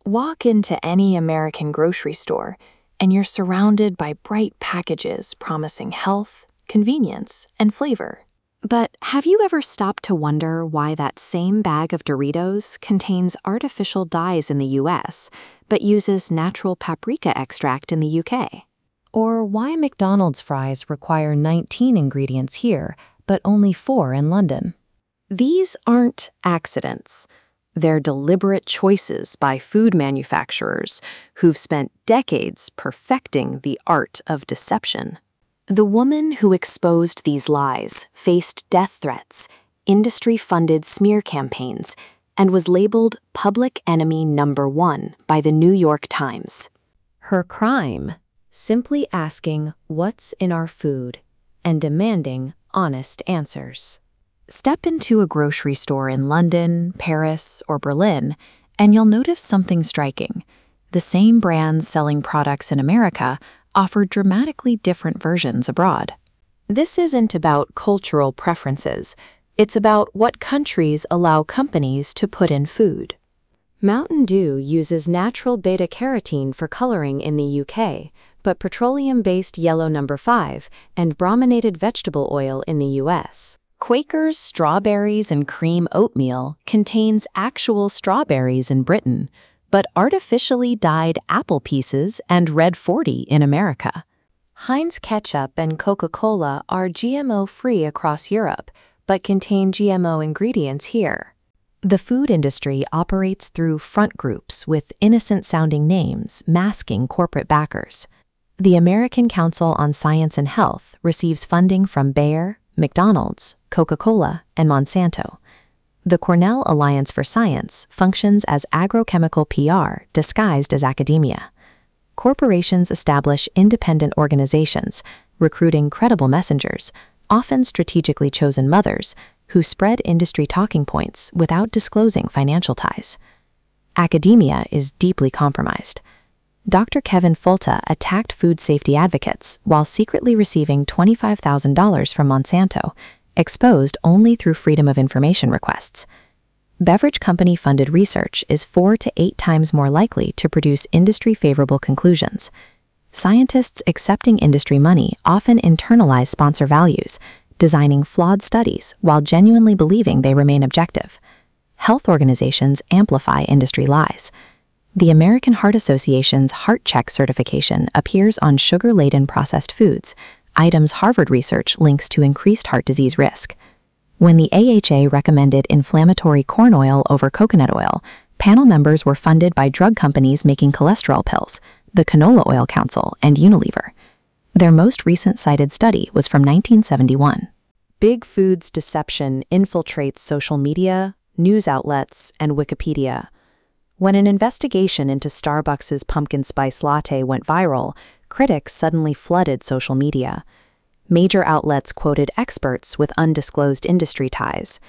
Walk into any American grocery store, and you're surrounded by bright packages promising health, convenience, and flavor. But have you ever stopped to wonder why that same bag of Doritos contains artificial dyes in the US, but uses natural paprika extract in the UK? Or why McDonald's fries require 19 ingredients here, but only 4 in London? These aren't accidents. They're deliberate choices by food manufacturers who've spent decades perfecting the art of deception. The woman who exposed these lies faced death threats, industry-funded smear campaigns, and was labeled public enemy number 1 by the New York Times. Her crime? Simply asking what's in our food and demanding honest answers. Step into a grocery store in London, Paris, or Berlin, and you'll notice something striking. The same brands selling products in America offer dramatically different versions abroad. This isn't about cultural preferences. It's about what countries allow companies to put in food. Mountain Dew uses natural beta-carotene for coloring in the UK, but petroleum-based yellow No. 5 and brominated vegetable oil in the US. Quaker's strawberries and cream oatmeal contains actual strawberries in Britain, but artificially dyed apple pieces and Red 40 in America. Heinz ketchup and Coca-Cola are GMO-free across Europe, but contain GMO ingredients here. The food industry operates through front groups with innocent-sounding names masking corporate backers. The American Council on Science and Health receives funding from Bayer, McDonald's, Coca-Cola, and Monsanto. The Cornell Alliance for Science functions as agrochemical PR disguised as academia. Corporations establish independent organizations, recruiting credible messengers, often strategically chosen mothers, who spread industry talking points without disclosing financial ties. Academia is deeply compromised. Dr. Kevin Folta attacked food safety advocates while secretly receiving $25,000 from Monsanto, exposed only through Freedom of Information requests. Beverage company-funded research is 4 to 8 times more likely to produce industry-favorable conclusions. Scientists accepting industry money often internalize sponsor values, designing flawed studies while genuinely believing they remain objective. Health organizations amplify industry lies. The American Heart Association's Heart Check certification appears on sugar-laden processed foods, items Harvard research links to increased heart disease risk. When the AHA recommended inflammatory corn oil over coconut oil, panel members were funded by drug companies making cholesterol pills, the Canola Oil Council, and Unilever. Their most recent cited study was from 1971. Big Food's deception infiltrates social media, news outlets, and Wikipedia. When an investigation into Starbucks' pumpkin spice latte went viral, critics suddenly flooded social media. Major outlets quoted experts with undisclosed industry ties.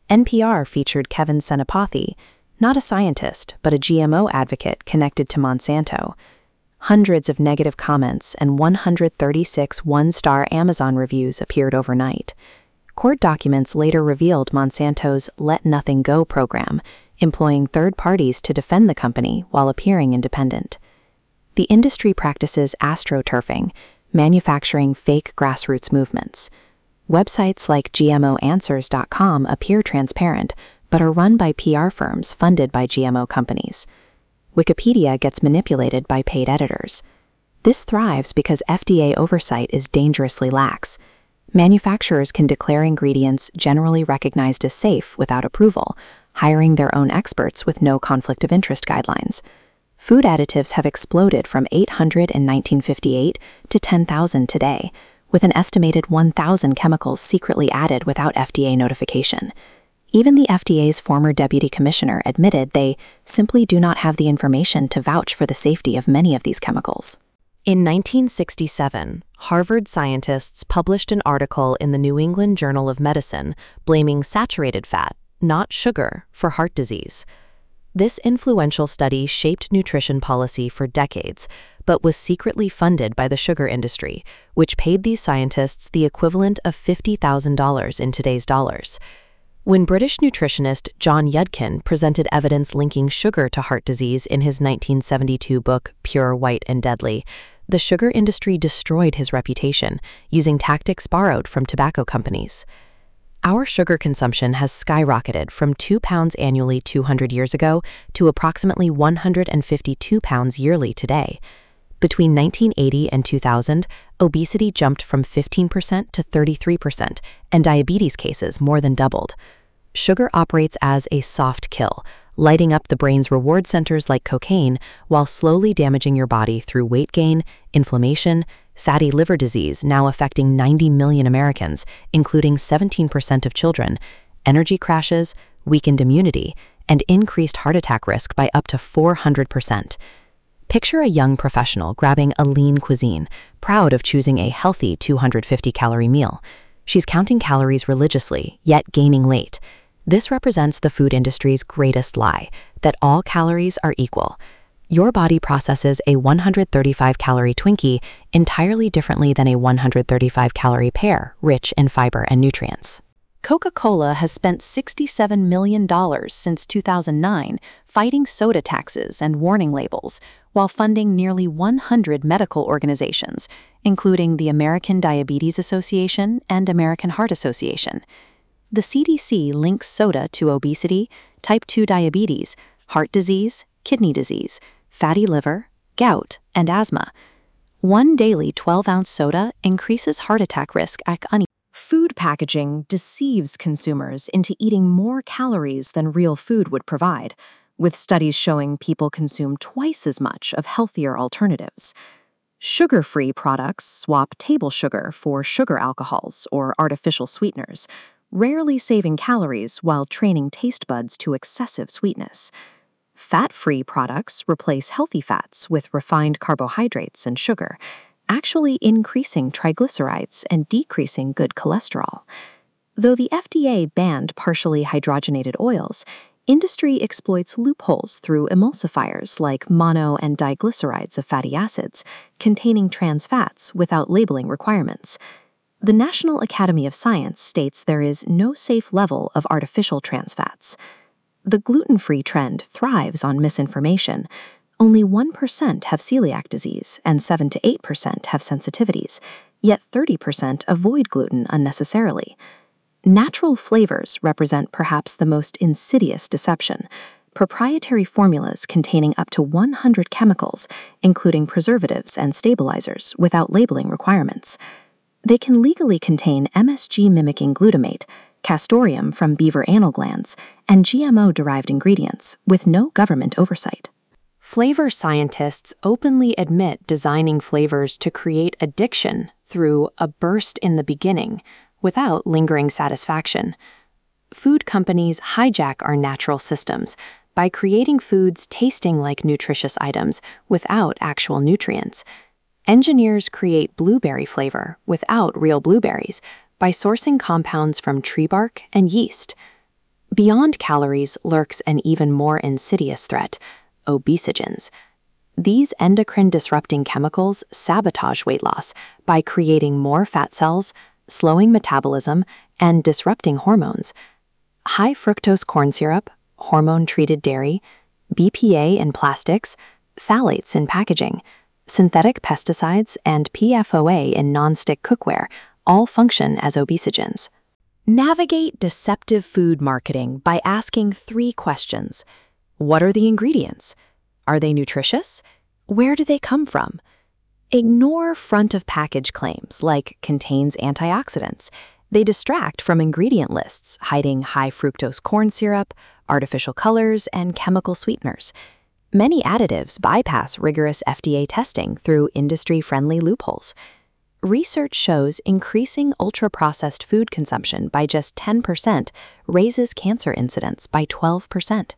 NPR featured Kevin Senapathy, not a scientist, but a GMO advocate connected to Monsanto. Hundreds of negative comments and 136 one-star Amazon reviews appeared overnight. Court documents later revealed Monsanto's Let Nothing Go program, employing third parties to defend the company while appearing independent. The industry practices astroturfing, manufacturing fake grassroots movements. Websites like GMOanswers.com appear transparent, but are run by PR firms funded by GMO companies. Wikipedia gets manipulated by paid editors. This thrives because FDA oversight is dangerously lax. Manufacturers can declare ingredients generally recognized as safe without approval, hiring their own experts with no conflict of interest guidelines. Food additives have exploded from 800 in 1958 to 10,000 today, with an estimated 1,000 chemicals secretly added without FDA notification. Even the FDA's former deputy commissioner admitted they simply do not have the information to vouch for the safety of many of these chemicals. In 1967, Harvard scientists published an article in the New England Journal of Medicine blaming saturated fat, not sugar, for heart disease. This influential study shaped nutrition policy for decades, but was secretly funded by the sugar industry, which paid these scientists the equivalent of $50,000 in today's dollars. When British nutritionist John Yudkin presented evidence linking sugar to heart disease in his 1972 book Pure, White, and Deadly, the sugar industry destroyed his reputation, using tactics borrowed from tobacco companies. Our sugar consumption has skyrocketed from 2 pounds annually 200 years ago to approximately 152 pounds yearly today. Between 1980 and 2000, obesity jumped from 15% to 33%, and diabetes cases more than doubled. Sugar operates as a soft kill, lighting up the brain's reward centers like cocaine while slowly damaging your body through weight gain, inflammation, fatty liver disease now affecting 90 million Americans, including 17% of children, energy crashes, weakened immunity, and increased heart attack risk by up to 400%. Picture a young professional grabbing a lean cuisine, proud of choosing a healthy 250-calorie meal. She's counting calories religiously, yet gaining weight. This represents the food industry's greatest lie, that all calories are equal. Your body processes a 135-calorie Twinkie entirely differently than a 135-calorie pear, rich in fiber and nutrients. Coca-Cola has spent $67 million since 2009 fighting soda taxes and warning labels, while funding nearly 100 medical organizations, including the American Diabetes Association and American Heart Association. The CDC links soda to obesity, type 2 diabetes, heart disease, kidney disease, fatty liver, gout, and asthma. One daily 12-ounce soda increases heart attack risk at uneven. Food packaging deceives consumers into eating more calories than real food would provide, with studies showing people consume twice as much of healthier alternatives. Sugar-free products swap table sugar for sugar alcohols or artificial sweeteners, rarely saving calories while training taste buds to excessive sweetness. Fat-free products replace healthy fats with refined carbohydrates and sugar, actually increasing triglycerides and decreasing good cholesterol. Though the FDA banned partially hydrogenated oils, industry exploits loopholes through emulsifiers like mono and diglycerides of fatty acids, containing trans fats without labeling requirements. The National Academy of Science states there is no safe level of artificial trans fats. The gluten-free trend thrives on misinformation. Only 1% have celiac disease and 7 to 8% have sensitivities, yet 30% avoid gluten unnecessarily. Natural flavors represent perhaps the most insidious deception. Proprietary formulas containing up to 100 chemicals, including preservatives and stabilizers, without labeling requirements. They can legally contain MSG-mimicking glutamate, castoreum from beaver anal glands, and GMO-derived ingredients, with no government oversight. Flavor scientists openly admit designing flavors to create addiction through a burst in the beginning, without lingering satisfaction. Food companies hijack our natural systems by creating foods tasting like nutritious items without actual nutrients. Engineers create blueberry flavor without real blueberries by sourcing compounds from tree bark and yeast. Beyond calories lurks an even more insidious threat: obesogens. These endocrine-disrupting chemicals sabotage weight loss by creating more fat cells, slowing metabolism, and disrupting hormones. High fructose corn syrup, hormone-treated dairy, BPA in plastics, phthalates in packaging, synthetic pesticides, and PFOA in non-stick cookware all function as obesogens. Navigate deceptive food marketing by asking 3 questions. What are the ingredients? Are they nutritious? Where do they come from? Ignore front-of-package claims like contains antioxidants. They distract from ingredient lists hiding high fructose corn syrup, artificial colors, and chemical sweeteners. Many additives bypass rigorous FDA testing through industry-friendly loopholes. Research shows increasing ultra-processed food consumption by just 10% raises cancer incidence by 12%.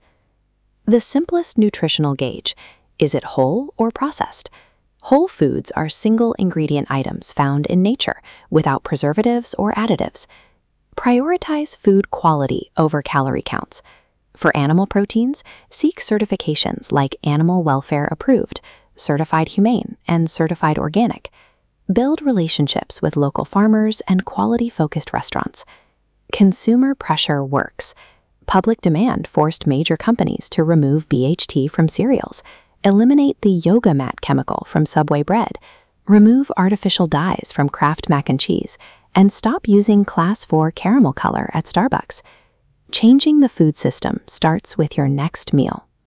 The simplest nutritional gauge: is it whole or processed? Whole foods are single-ingredient items found in nature, without preservatives or additives. Prioritize food quality over calorie counts. For animal proteins, seek certifications like Animal Welfare Approved, Certified Humane, and Certified Organic. Build relationships with local farmers and quality-focused restaurants. Consumer pressure works. Public demand forced major companies to remove BHT from cereals, eliminate the yoga mat chemical from Subway bread, remove artificial dyes from Kraft mac and cheese, and stop using Class 4 caramel color at Starbucks. Changing the food system starts with your next meal.